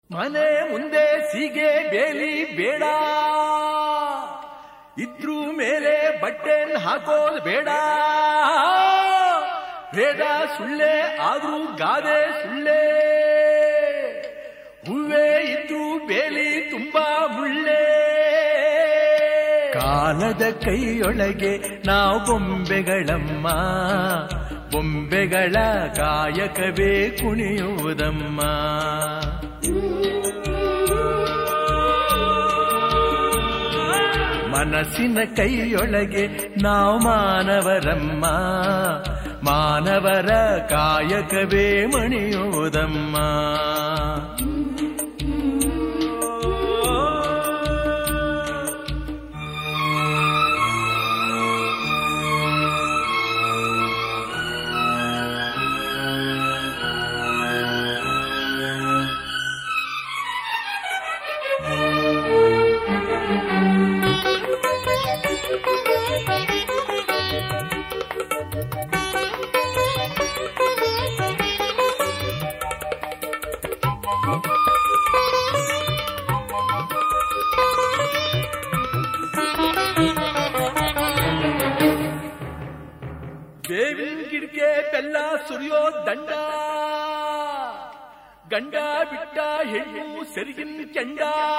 ಮನೆ ಮುಂದೆ ಸೀಗೆ ಬೇಲಿ ಬೇಡ, ಇದ್ರೂ ಮೇಲೆ ಬಟ್ಟೆನ್ ಹಾಕೋದು ಬೇಡ. ಬೇಡ ಸುಳ್ಳೆ ಆದ್ರೂ ಗಾದೆ ಸುಳ್ಳೆ, ಹೂವೇ ಇದ್ರೂ ಬೇಲಿ ತುಂಬಾ ಮುಳ್ಳೆ. ಕಾಲದ ಕೈಯೊಳಗೆ ನಾವು ಬೊಂಬೆಗಳಮ್ಮ, ಬೊಂಬೆಗಳ ಕಾಯಕವೇ ಕುಣಿಯುವುದಮ್ಮ. ಮನಸ್ಸಿನ ಕೈಯೊಳಗೆ ನಾವು ಮಾನವರಮ್ಮ, ಮಾನವರ ಕಾಯಕವೇ ಮಣಿಯುವುದಮ್ಮ. ಬೇವಿನ ಗಿಡಕ್ಕೆ ಬೆಲ್ಲ ಸುರಿಯೋ ದಂಡ, ಗಂಡ ಬಿಟ್ಟ ಹೆಣ್ಣು ಸೆರಗಿನ ಕೆಂಡ.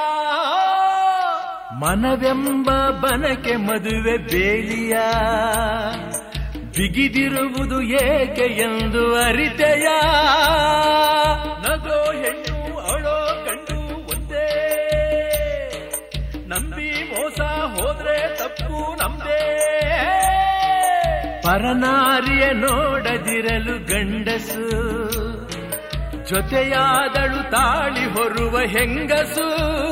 ಮನವೆಂಬ ಬನಕೆ ಮದುವೆ ಬೇಲಿಯ, ಬಿಗಿದಿರುವುದು ಏಕೆ ಎಂದು ಅರಿತೆಯ. ನಗೋ ಹೆಣ್ಣು ಅಳೋ ಗಂಡು ಒಂದೇ, ನಂಬಿ ಮೋಸ ಹೋದ್ರೆ ತಪ್ಪು ನಮ್ದೇ. ಪರನಾರಿಯ ನೋಡದಿರಲು ಗಂಡಸು, ಜೊತೆಯಾದಳು ತಾಳಿ ಹೊರುವ ಹೆಂಗಸು.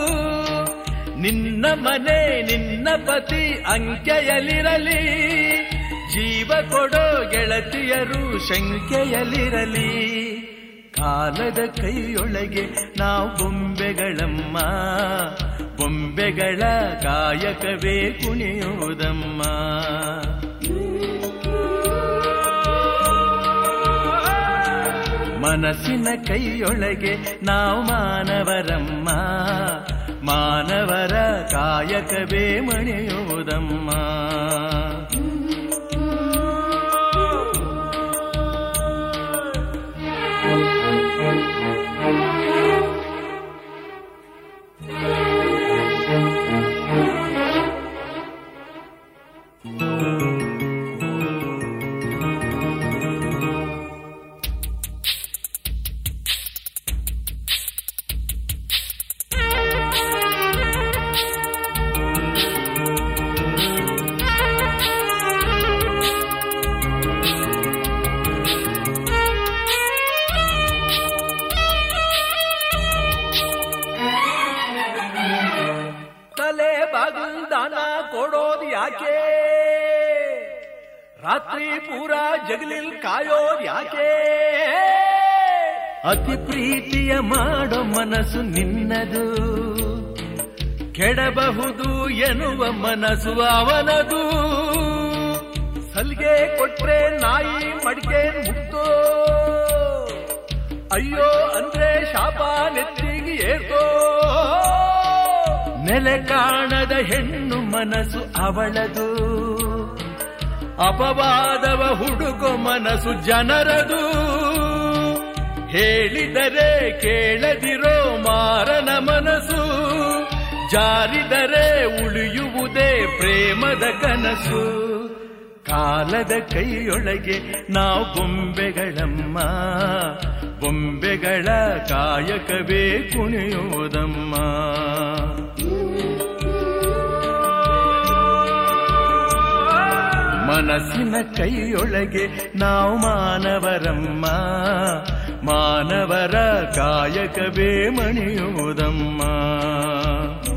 ನಿನ್ನ ಮನೆ ನಿನ್ನ ಪತಿ ಅಂಕೆಯಲಿರಲಿ, ಜೀವ ಕೊಡೋ ಗೆಳತಿಯರು ಶಂಕೆಯಲಿರಲಿ. ಕಾಲದ ಕೈಯೊಳಗೆ ನಾವು ಬೊಂಬೆಗಳಮ್ಮ, ಬೊಂಬೆಗಳ ಕಾಯಕವೇ ಕುಣಿಯುವುದಮ್ಮ. ಮನಸ್ಸಿನ ಕೈಯೊಳಗೆ ನಾವು ಮಾನವರಮ್ಮ, ಮಾನವರ ಕಾಯಕವೇ ಮಣಿಯುವುದಮ್ಮ. ದಾನ ಕೊಡೋದು ಯಾಕೆ, ರಾತ್ರಿ ಪೂರ ಜಗಲಿಲ್ ಕಾಯೋದು ಯಾಕೆ. ಅತಿ ಪ್ರೀತಿಯ ಮಾಡೋ ಮನಸ್ಸು ನಿನ್ನದು, ಕೆಡಬಹುದು ಎನ್ನುವ ಮನಸ್ಸು ಅವನದು. ಸಲ್ಗೆ ಕೊಟ್ರೆ ನಾಯಿ ಮಡಿಕೆ ಮುಗ್ದೋ, ಅಯ್ಯೋ ಅಂದ್ರೆ ಶಾಪ ನೆತ್ತಿಗೆ ಏರ್ಕೋ. ನೆಲೆ ಕಾಣದ ಹೆಣ್ಣು ಮನಸ್ಸು ಅವಳದು, ಅಪವಾದವ ಹುಡುಕೋ ಮನಸ್ಸು ಜನರದು. ಹೇಳಿದರೆ ಕೇಳದಿರೋ ಮಾರನ ಮನಸ್ಸು, ಜಾರಿದರೆ ಉಳಿಯುವುದೇ ಪ್ರೇಮದ ಕನಸು. ಕಾಲದ ಕೈಯೊಳಗೆ ನಾವು ಬೊಂಬೆಗಳಮ್ಮ, ಬೊಂಬೆಗಳ ಕಾಯಕವೇ ಕುಣಿಯುವುದಮ್ಮ. ಮನಸ್ಸಿನ ಕೈಯೊಳಗೆ ನಾವು ಮಾನವರಮ್ಮ, ಮಾನವರ ಕಾಯಕವೇ ಮಣಿಯುವುದಮ್ಮ.